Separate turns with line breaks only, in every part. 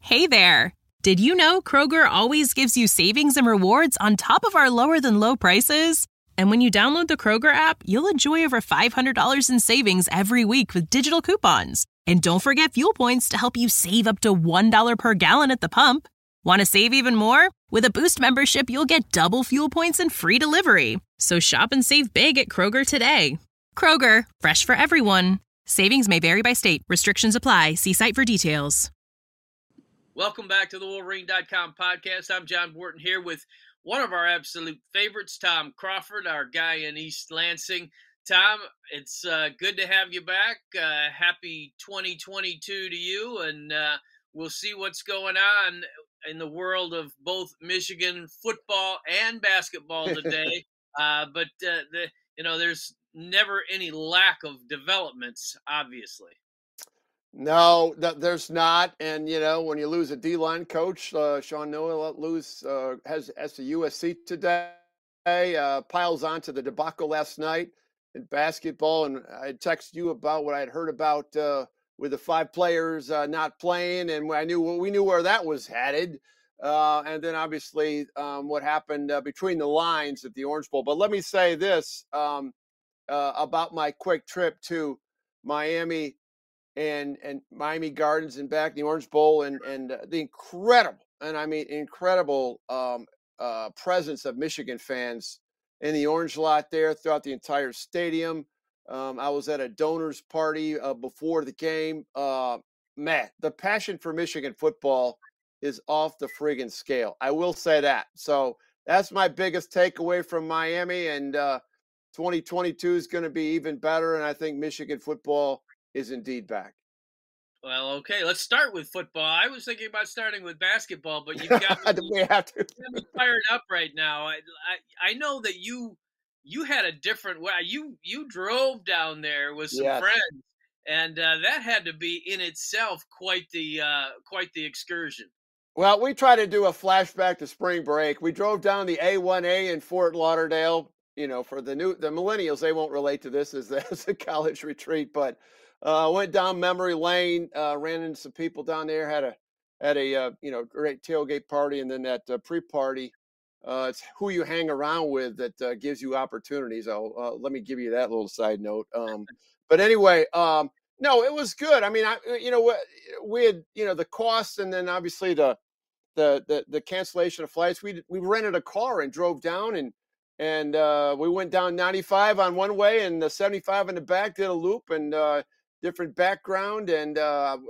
Hey there! Did you know Kroger always gives you savings and rewards on top of our lower-than-low prices? And when you download the Kroger app, you'll enjoy over $500 in savings every week with digital coupons. And don't forget fuel points to help you save up to $1 per gallon at the pump. Want to save even more? With a Boost membership, you'll get double fuel points and free delivery. So shop and save big at Kroger today. Kroger, fresh for everyone. Savings may vary by state. Restrictions apply. See site for details.
Welcome back to the Wolverine.com podcast. I'm John Borton here with one of our absolute favorites, Tom Crawford, our guy in East Lansing. Tom, it's good to have you back. Happy 2022 to you, and we'll see what's going on in the world of both Michigan football and basketball today. But there's never any lack of developments, obviously.
No, there's not. And, when you lose a D-line coach, Sean Noah has to USC today, piles on to the debacle last night in basketball. And I texted you about what I'd heard about with the 5 players not playing. And we knew where that was headed. And then obviously what happened between the lines at the Orange Bowl. But let me say this about my quick trip to Miami and Miami Gardens and back in the Orange Bowl and the incredible presence of Michigan fans in the Orange Lot there throughout the entire stadium. I was at a donors party before the game. Man, the passion for Michigan football is off the friggin' scale. I will say that. So that's my biggest takeaway from Miami, and 2022 is going to be even better, and I think Michigan football is indeed back.
Well, okay, let's start with football. I was thinking about starting with basketball, but you've got
we have to.
me fired up right now. I know that you had a different way. You drove down there with some friends, and that had to be in itself quite the excursion.
Well, we tried to do a flashback to spring break. We drove down the A1A in Fort Lauderdale. For the millennials, they won't relate to this as a college retreat, but went down memory lane, ran into some people down there, had a great tailgate party, and then that pre-party. It's who you hang around with that gives you opportunities. Let me give you that little side note. But anyway, no, it was good. I mean, we had the costs, and then obviously the cancellation of flights. We rented a car and drove down, and we went down 95 on one way and the 75 in the back, did a loop, and different background, and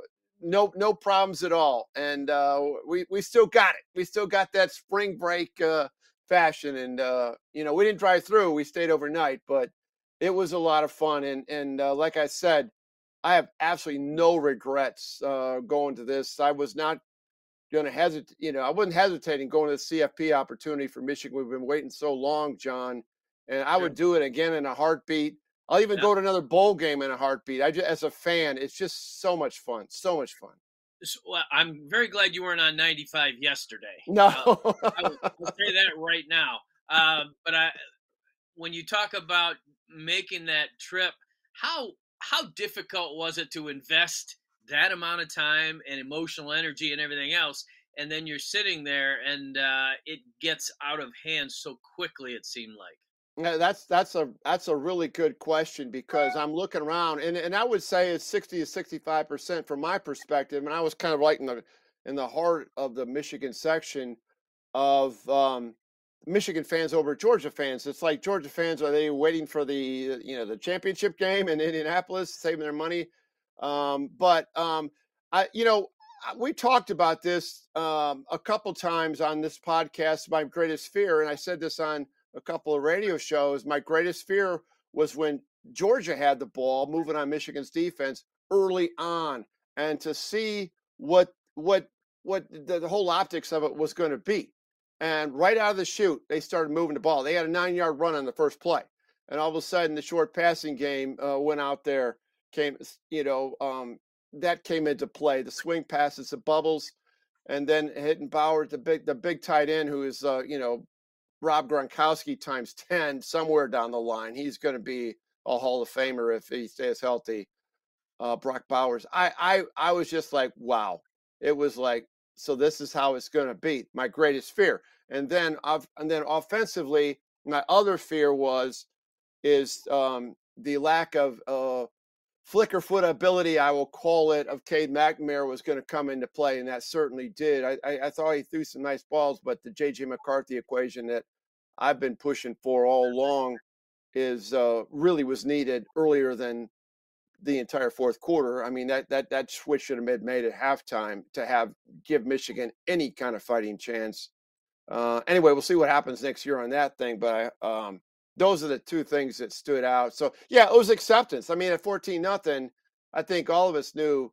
no problems at all. And we still got it. We still got that spring break fashion. And we didn't drive through. We stayed overnight, but it was a lot of fun. And like I said, I have absolutely no regrets going to this. I was not going to hesitate. I wasn't hesitating going to the CFP opportunity for Michigan. We've been waiting so long, John, and I would do it again in a heartbeat. I'll even go to another bowl game in a heartbeat. As a fan, it's just so much fun. So much fun.
Well, I'm very glad you weren't on 95 yesterday.
No.
I'll say that right now. But when you talk about making that trip, how difficult was it to invest that amount of time and emotional energy and everything else, and then you're sitting there and it gets out of hand so quickly, it seemed like?
Yeah, that's a really good question, because I'm looking around, and I would say it's 60 to 65% from my perspective. And I was kind of like in the heart of the Michigan section of Michigan fans over Georgia fans. It's like, Georgia fans, are they waiting for the championship game in Indianapolis, saving their money? We talked about this a couple times on this podcast, my greatest fear, and I said this on a couple of radio shows. My greatest fear was when Georgia had the ball moving on Michigan's defense early on, and to see what the whole optics of it was going to be. And right out of the chute, they started moving the ball. They had a 9-yard run on the first play, and all of a sudden the short passing game went out there. That came into play. The swing passes to Bubbles, and then hitting Bauer, the big tight end, who is Rob Gronkowski times 10 somewhere down the line. He's going to be a Hall of Famer if he stays healthy. Brock Bowers. I was just like, wow. It was like so this is how it's going to be. My greatest fear. And then offensively, my other fear is the lack of flicker foot ability, I will call it, of Cade McNamara was going to come into play, and that certainly did. I thought he threw some nice balls, but the J.J. McCarthy equation that I've been pushing for all along is really was needed earlier than the entire fourth quarter. I mean, that switch should have been made at halftime to give Michigan any kind of fighting chance. Anyway, we'll see what happens next year on that thing, but those are the two things that stood out. So yeah, it was acceptance. I mean, at 14-0, I think all of us knew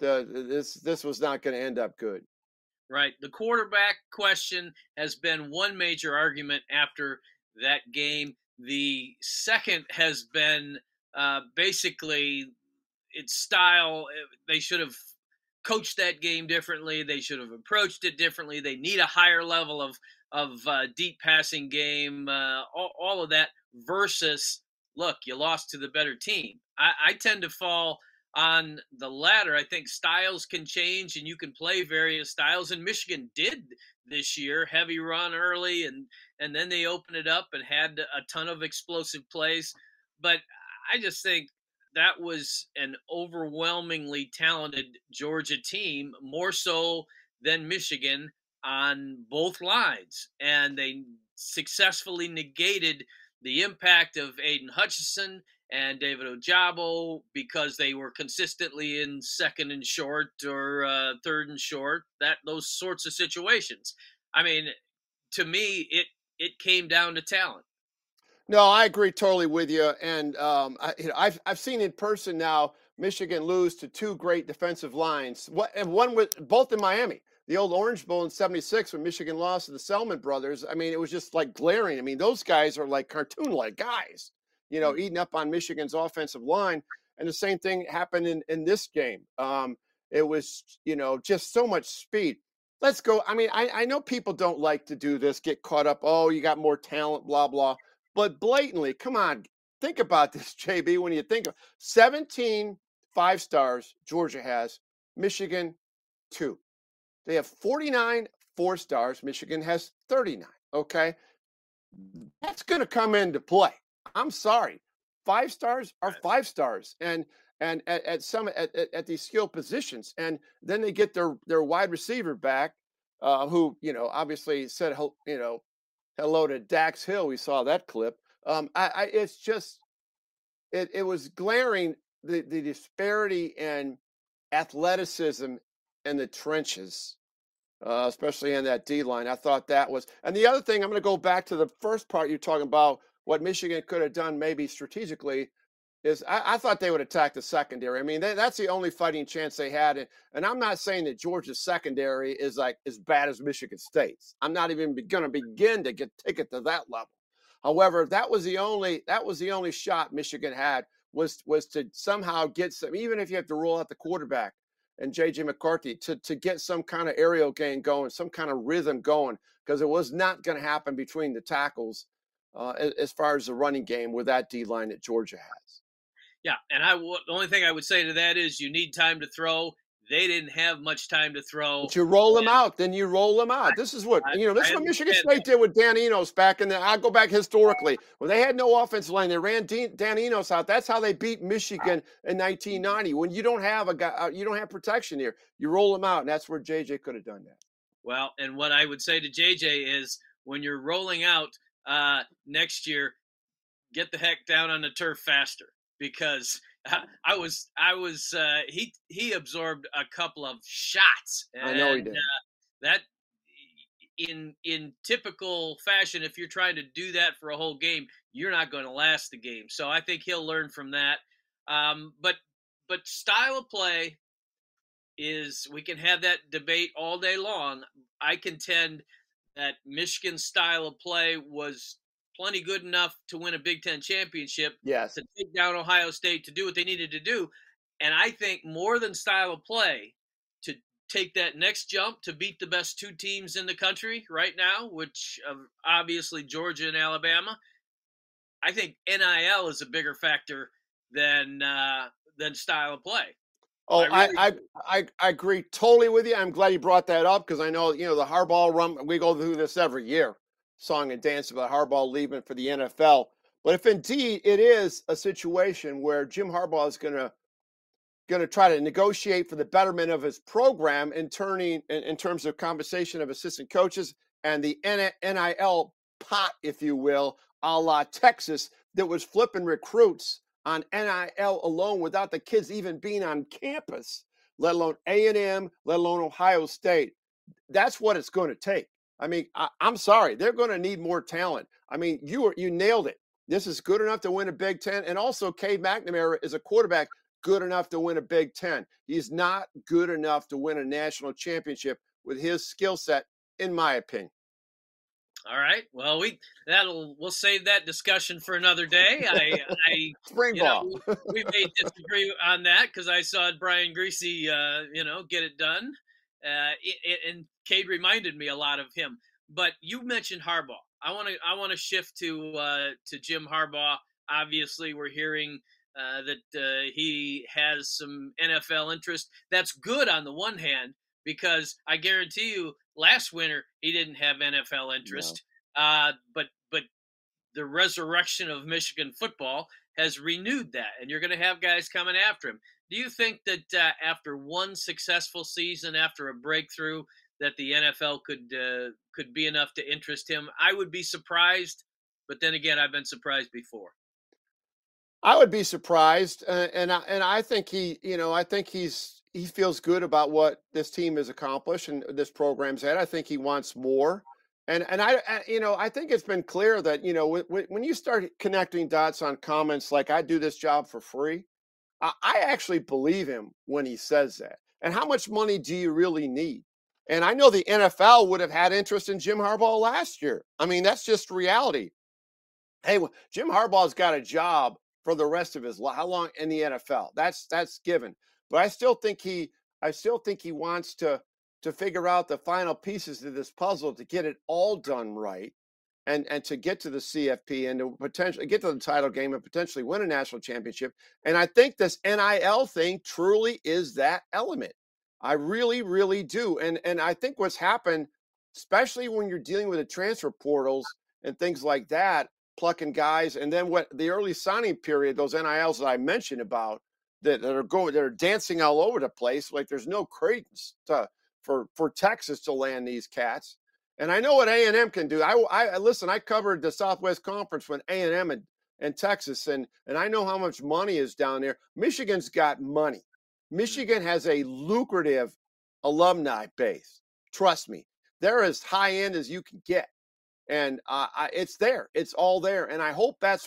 this was not going to end up good.
Right. The quarterback question has been one major argument after that game. The second has been basically its style. They should have coached that game differently. They should have approached it differently. They need a higher level of deep passing game, all of that, versus, look, you lost to the better team. I tend to fall on the latter. I think styles can change and you can play various styles, and Michigan did this year. Heavy run early, and then they opened it up and had a ton of explosive plays. But I just think that was an overwhelmingly talented Georgia team, more so than Michigan on both lines. And they successfully negated the impact of Aiden Hutchinson and David Ojabo because they were consistently in second and short or third and short, those sorts of situations. I mean, to me, it came down to talent.
No, I agree totally with you. And I've seen in person now Michigan lose to two great defensive lines. Both in Miami. The old Orange Bowl in '76 when Michigan lost to the Selman brothers. I mean, it was just like glaring. I mean, those guys are like cartoon-like guys, eating up on Michigan's offensive line. And the same thing happened in this game. It was, just so much speed. Let's go. I mean, I know people don't like to do this, get caught up. Oh, you got more talent, blah, blah. But blatantly, come on, think about this, JB, when you think of 17 5-stars Georgia has, Michigan 2. They have 49 4-stars. Michigan has 39. Okay. That's going to come into play. I'm sorry. 5 stars are 5 stars. And at these skill positions. And then they get their wide receiver back, who, obviously said, hello to Dax Hill. We saw that clip. It's just, it was glaring, the disparity in athleticism in the trenches, especially in that D line. I thought that was, and the other thing, I'm going to go back to the first part you're talking about, what Michigan could have done maybe strategically, is I thought they would attack the secondary. I mean, that's the only fighting chance they had. And I'm not saying that Georgia's secondary is like as bad as Michigan State's. I'm not even going to begin to take it to that level. However, that was the only shot Michigan had was to somehow get some, even if you have to roll out the quarterback and J.J. McCarthy, to get some kind of aerial game going, some kind of rhythm going, because it was not going to happen between the tackles as far as the running game with that D line that Georgia has.
Yeah, and the only thing I would say to that is you need time to throw. They didn't have much time to throw.
But you roll them out, then you roll them out. This is what Michigan State did with Dan Enos back in I'll go back historically. When they had no offensive line, they ran Dan Enos out. That's how they beat Michigan in 1990. When you don't have you don't have protection here, you roll them out, and that's where JJ could have done that.
Well, and what I would say to JJ is when you're rolling out next year, get the heck down on the turf faster, because he absorbed a couple of shots.
And, I know he did.
That in typical fashion, if you're trying to do that for a whole game, you're not going to last the game. So I think he'll learn from that. But style of play is, we can have that debate all day long. I contend that Michigan's style of play was plenty good enough to win a Big Ten championship,
yes,
to take down Ohio State, to do what they needed to do. And I think more than style of play, to take that next jump to beat the best two teams in the country right now, which obviously Georgia and Alabama, I think NIL is a bigger factor than style of play.
Oh,
really
I agree totally with you. I'm glad you brought that up because I know, the Harbaugh run, we go through this every year, song and dance about Harbaugh leaving for the NFL. But if indeed it is a situation where Jim Harbaugh is going to try to negotiate for the betterment of his program in terms of compensation of assistant coaches and the NIL pot, if you will, a la Texas, that was flipping recruits on NIL alone without the kids even being on campus, let alone A&M, let alone Ohio State. That's what it's going to take. I mean, I'm sorry, they're going to need more talent. I mean, you nailed it. This is good enough to win a Big Ten, and also Cade McNamara is a quarterback good enough to win a Big Ten. He's not good enough to win a national championship with his skill set, in my opinion.
All right. Well, we'll save that discussion for another day.
Spring ball.
We may disagree on that because I saw Brian Griese, get it done, and Cade reminded me a lot of him. But you mentioned Harbaugh. I want to shift to Jim Harbaugh. Obviously, we're hearing that he has some NFL interest. That's good on the one hand, because I guarantee you last winter he didn't have NFL interest. No. But the resurrection of Michigan football has renewed that, and you're going to have guys coming after him. Do you think that after one successful season, after a breakthrough, that the NFL could be enough to interest him? I would be surprised, but then again, I've been surprised before.
I would be surprised, and I think he feels good about what this team has accomplished and this program's had. I think he wants more, and I think it's been clear that when you start connecting dots on comments like "I do this job for free," I actually believe him when he says that. And how much money do you really need? And I know the NFL would have had interest in Jim Harbaugh last year. I mean, that's just reality. Hey, Jim Harbaugh's got a job for the rest of his life. How long in the NFL? That's given. But I still think he wants to figure out the final pieces of this puzzle to get it all done right, and to get to the CFP and to potentially get to the title game and potentially win a national championship. And I think this NIL thing truly is that element. I really, really do. And I think what's happened, especially when you're dealing with the transfer portals and things like that, plucking guys, and then what the early signing period, those NILs that I mentioned about that are dancing all over the place, like there's no credence for Texas to land these cats. And I know what A&M can do. I listen. I covered the Southwest Conference when A&M and Texas, and I know how much money is down there. Michigan's got money. Michigan has a lucrative alumni base. Trust me, they're as high end as you can get. And it's there. It's all there. And I'm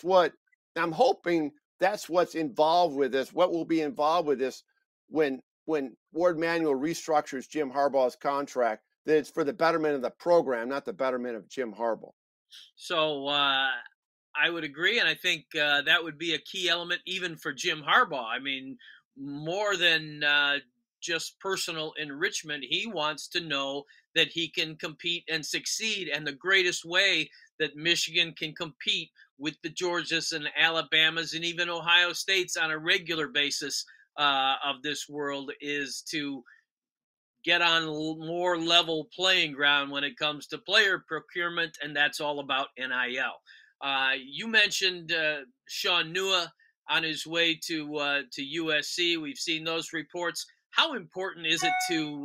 hoping that's what's involved with this, what will be involved with this when Warde Manuel restructures Jim Harbaugh's contract, that it's for the betterment of the program, not the betterment of Jim Harbaugh.
So I would agree. And I think that would be a key element even for Jim Harbaugh. I mean, more than just personal enrichment, he wants to know that he can compete and succeed. And the greatest way that Michigan can compete with the Georgias and Alabamas and even Ohio States on a regular basis of this world is to get on more level playing ground when it comes to player procurement, and that's all about NIL. You mentioned Shaun Nua on his way to USC. We've seen those reports. How important is it to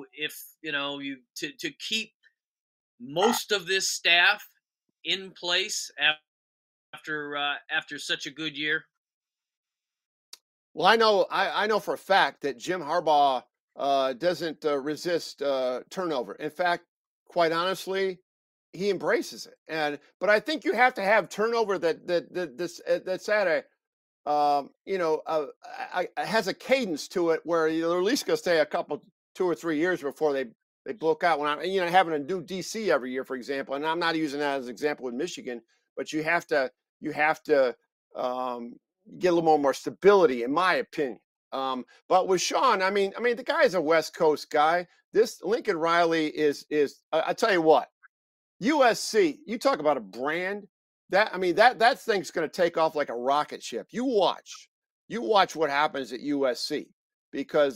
keep most of this staff in place after such a good year?
Well, I know for a fact that Jim Harbaugh doesn't resist turnover. In fact, quite honestly, he embraces it. But I think you have to have turnover that's at a has a cadence to it where you're at least going to stay 2 or 3 years before they book out. When I'm having a new DC every year, for example, and I'm not using that as an example with Michigan, but you have to get a little more stability, in my opinion. But with Shaun, I mean, the guy's a West Coast guy. This Lincoln Riley is. I tell you what, USC. You talk about a brand. That thing's going to take off like a rocket ship. You watch what happens at USC. because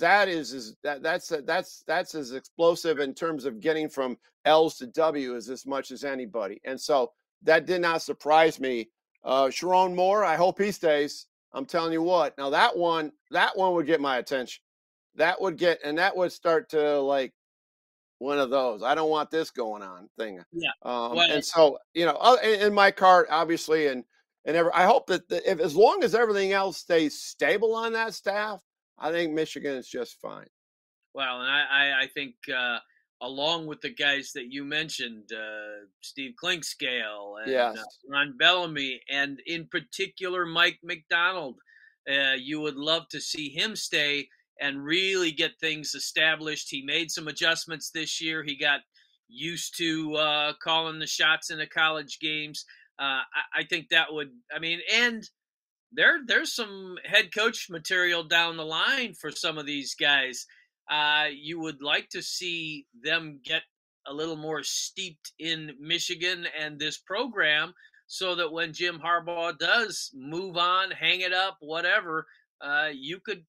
that's as explosive in terms of getting from L's to W as much as anybody. And so that did not surprise me. Sharon Moore, I hope he stays. I'm telling you what. Now that one would get my attention. That would start to like one of those I don't want this going on thing.
Yeah.
And so, in my cart, obviously, I hope that if as long as everything else stays stable on that staff, I think Michigan is just fine.
Well, and I think along with the guys that you mentioned, Steve Klinkscale and
Yes.
Ron Bellamy, and in particular Mike McDonald, you would love to see him stay and really get things established. He made some adjustments this year. He got used to calling the shots in the college games. I think that would, and there's some head coach material down the line for some of these guys. You would like to see them get a little more steeped in Michigan and this program so that when Jim Harbaugh does move on, hang it up, whatever, you could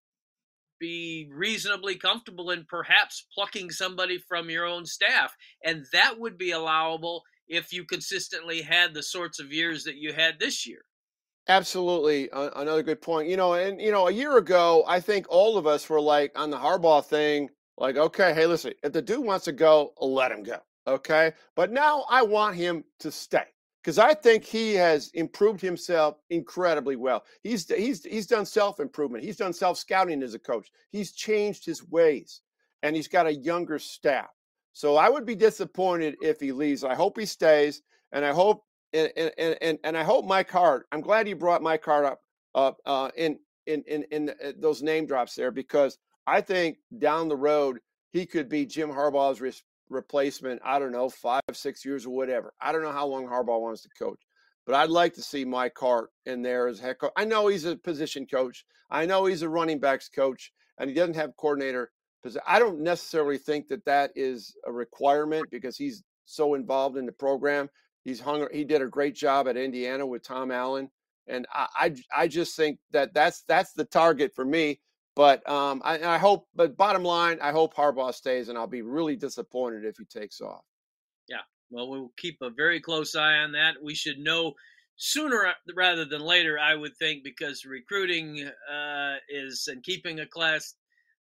be reasonably comfortable in perhaps plucking somebody from your own staff. And that would be allowable if you consistently had the sorts of years that you had this year.
Absolutely. Another good point. A year ago, I think all of us were like on the Harbaugh thing, like, okay, hey, listen, if the dude wants to go, let him go. Okay. But now I want him to stay because I think he has improved himself incredibly well. He's done self-improvement. He's done self-scouting as a coach. He's changed his ways and he's got a younger staff. So I would be disappointed if he leaves. I hope he stays, and I hope and I hope Mike Hart. I'm glad you brought Mike Hart up in those name drops there, because I think down the road he could be Jim Harbaugh's replacement. I don't know, 5-6 years or whatever. I don't know how long Harbaugh wants to coach, but I'd like to see Mike Hart in there as head coach. I know he's a position coach. I know he's a running backs coach, and he doesn't have coordinator. I don't necessarily think that is a requirement because he's so involved in the program. He did a great job at Indiana with Tom Allen, and I just think that's the target for me. But I hope. But bottom line, I hope Harbaugh stays, and I'll be really disappointed if he takes off.
Yeah, well, we'll keep a very close eye on that. We should know sooner rather than later, I would think, because recruiting is, and keeping a class,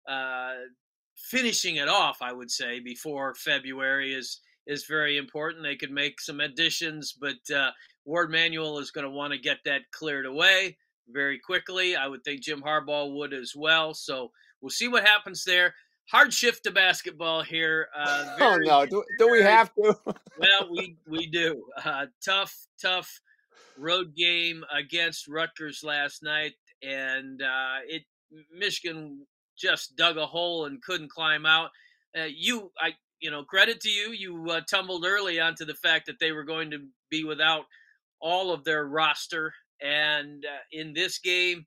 finishing it off, I would say, before February is very important. They could make some additions, but Ward Manuel is going to want to get that cleared away very quickly. I would think Jim Harbaugh would as well. So we'll see what happens there. Hard shift to basketball here.
Do we have to?
Well, we do. Tough road game against Rutgers last night, and Michigan just dug a hole and couldn't climb out. Credit to you. You tumbled early onto the fact that they were going to be without all of their roster. And in this game,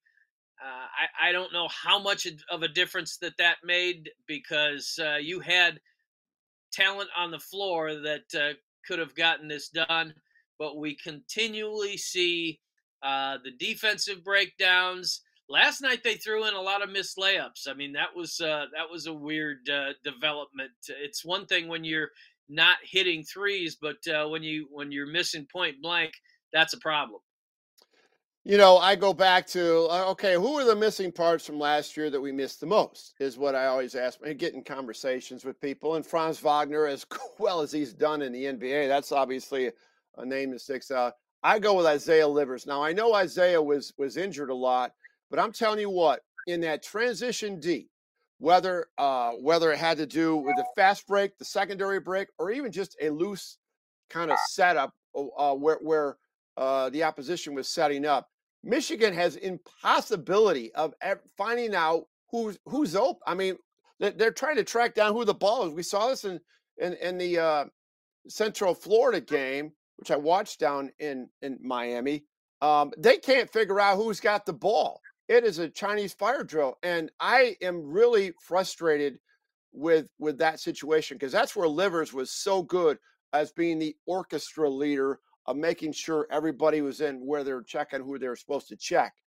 I don't know how much of a difference that made, because you had talent on the floor that could have gotten this done. But we continually see the defensive breakdowns. Last night they threw in a lot of missed layups. I mean, that was a weird development. It's one thing when you're not hitting threes, but when you're missing point blank, that's a problem.
I go back to, okay, who are the missing parts from last year that we missed the most, is what I always ask. I get in conversations with people, and Franz Wagner, as well as he's done in the NBA, that's obviously a name that sticks out. I go with Isaiah Livers. Now, I know Isaiah was injured a lot, but I'm telling you what, in that transition D, whether it had to do with the fast break, the secondary break, or even just a loose kind of setup where the opposition was setting up, Michigan has impossibility of finding out who's open. I mean, they're trying to track down who the ball is. We saw this in the Central Florida game, which I watched down in Miami. They can't figure out who's got the ball. It is a Chinese fire drill, and I am really frustrated with that situation, because that's where Livers was so good as being the orchestra leader of making sure everybody was in where they're checking who they're supposed to check.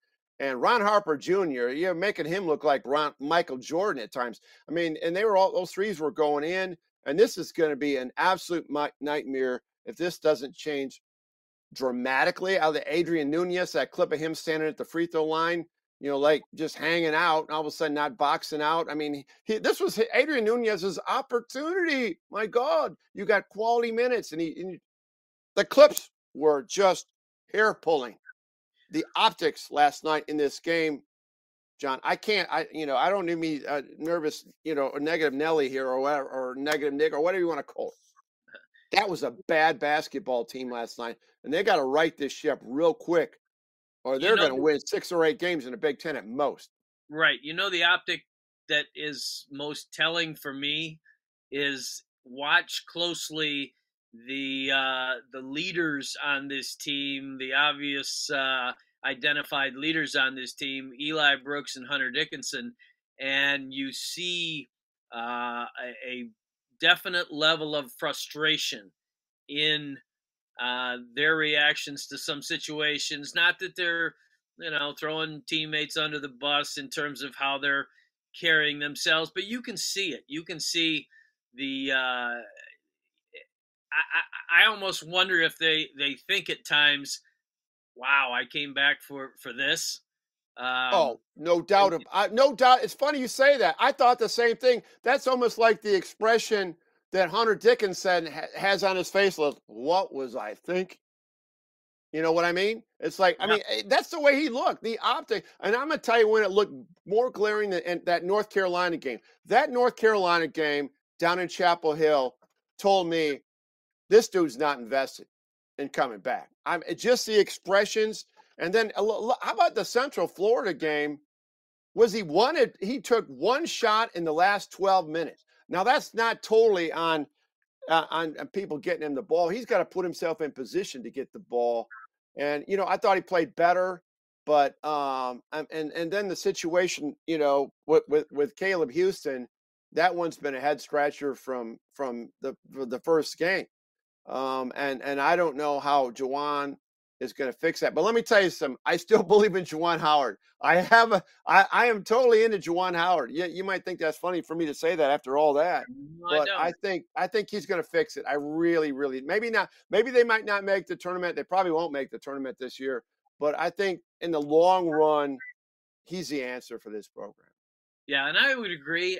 And Ron Harper Jr., you're making him look like Michael Jordan at times. I mean, and they were all those threes were going in, and this is going to be an absolute nightmare if this doesn't change dramatically. Out of the Adrian Nunez, that clip of him standing at the free throw line, like just hanging out, and all of a sudden not boxing out. I mean, this was Adrian Nunez's opportunity. My God, you got quality minutes, and the clips were just hair pulling. The optics last night in this game, John, I don't need me nervous, a negative Nelly here or whatever, or negative Nick or whatever you want to call it. That was a bad basketball team last night, and they got to right this ship real quick, or they're going to win 6 or 8 games in the Big Ten at most.
Right. The optic that is most telling for me is watch closely the leaders on this team, the obvious identified leaders on this team, Eli Brooks and Hunter Dickinson, and you see a definite level of frustration in their reactions to some situations. Not that they're, throwing teammates under the bus in terms of how they're carrying themselves, but you can see it. You can see the. I almost wonder if they think at times, "Wow, I came back for this."
No doubt. No doubt. It's funny you say that. I thought the same thing. That's almost like the expression that Hunter Dickinson has on his face. What was I thinking? You know what I mean? It's like, I mean, that's the way he looked, the optic. And I'm going to tell you when it looked more glaring than that North Carolina game. That North Carolina game down in Chapel Hill told me this dude's not invested in coming back. Just the expressions. And then how about the Central Florida game? He took one shot in the last 12 minutes. Now, that's not totally on people getting him the ball. He's got to put himself in position to get the ball. And, I thought he played better, but and then the situation, with Caleb Houston, that one's been a head scratcher from the first game. And I don't know how Juwan is going to fix that. But let me tell you something. I still believe in Juwan Howard. I am totally into Juwan Howard. You might think that's funny for me to say that after all that, but I think he's going to fix it. I really, really, maybe not. Maybe they might not make the tournament. They probably won't make the tournament this year. But I think in the long run, he's the answer for this program.
Yeah, and I would agree.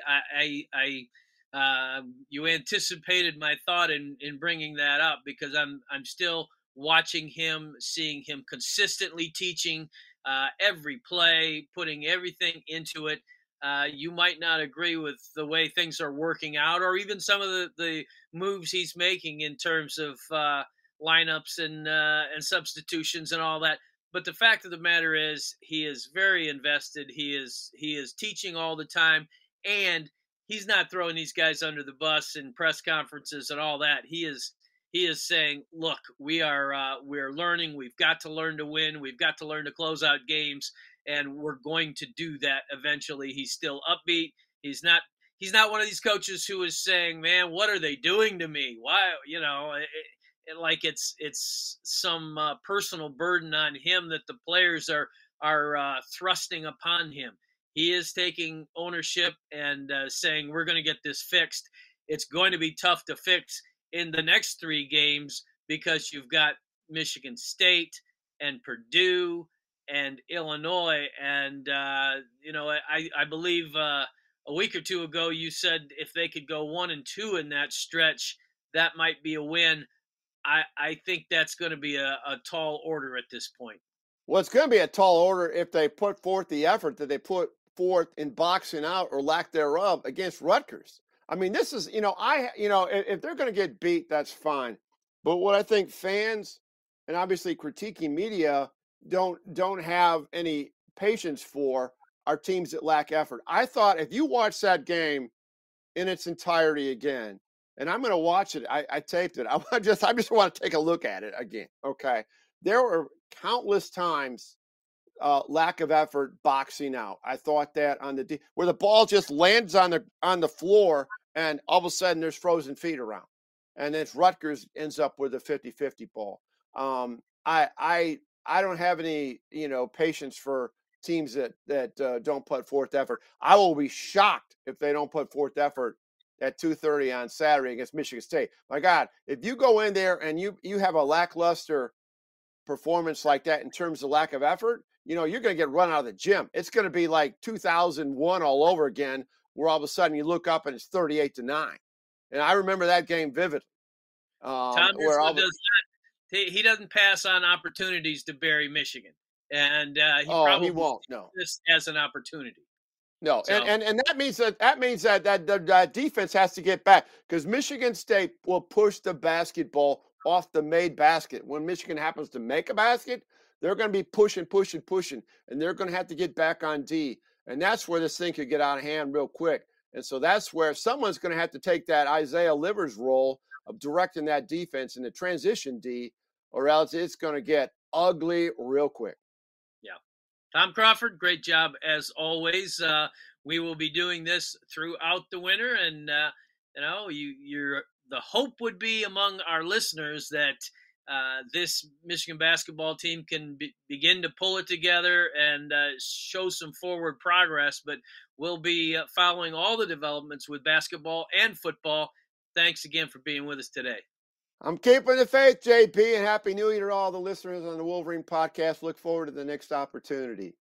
You anticipated my thought in bringing that up, because I'm still watching him, seeing him consistently teaching every play, putting everything into it. You might not agree with the way things are working out, or even some of the moves he's making in terms of lineups and substitutions and all that. But the fact of the matter is, he is very invested. He is teaching all the time, and he's not throwing these guys under the bus in press conferences and all that. He is saying, look, we're learning. We've got to learn to win. We've got to learn to close out games, and we're going to do that eventually. He's still upbeat. He's not one of these coaches who is saying, man, what are they doing to me? Why, like it's some personal burden on him that the players are thrusting upon him. He is taking ownership and saying, we're going to get this fixed. It's going to be tough to fix in the next 3 games, because you've got Michigan State and Purdue and Illinois. And, I believe a week or two ago, you said if they could go 1-2 in that stretch, that might be a win. I think that's going to be a tall order at this point.
Well, it's going to be a tall order if they put forth the effort that they put forth in boxing out, or lack thereof, against Rutgers. I mean, this is, if they're going to get beat, that's fine. But what I think fans, and obviously critiquing media, don't have any patience for are teams that lack effort. I thought if you watch that game in its entirety again, and I'm going to watch it, I taped it. I just want to take a look at it again. Okay. There were countless times lack of effort boxing out. I thought that on where the ball just lands on the floor, and all of a sudden there's frozen feet around, and then Rutgers ends up with a 50-50 ball. I don't have any patience for teams that don't put forth effort. I will be shocked if they don't put forth effort at 2:30 on Saturday against Michigan State. My God, if you go in there and you have a lackluster performance like that in terms of lack of effort, you're going to get run out of the gym. It's going to be like 2001 all over again, where all of a sudden you look up and it's 38-9. And I remember that game vividly.
Tom Izzo does not. He doesn't pass on opportunities to bury Michigan, and he
won't. No,
this as an opportunity.
No, so. and that means that defense has to get back, because Michigan State will push the basketball off the made basket. When Michigan happens to make a basket, they're going to be pushing, and they're going to have to get back on D, and that's where this thing could get out of hand real quick. And so that's where someone's going to have to take that Isaiah Livers role of directing that defense in the transition D, or else it's going to get ugly real quick.
Yeah. Tom Crawford, great job as always. We will be doing this throughout the winter, and the hope would be among our listeners that this Michigan basketball team can begin to pull it together and show some forward progress. But we'll be following all the developments with basketball and football. Thanks again for being with us today.
I'm keeping the faith, JP, and Happy New Year to all the listeners on the Wolverine podcast. Look forward to the next opportunity.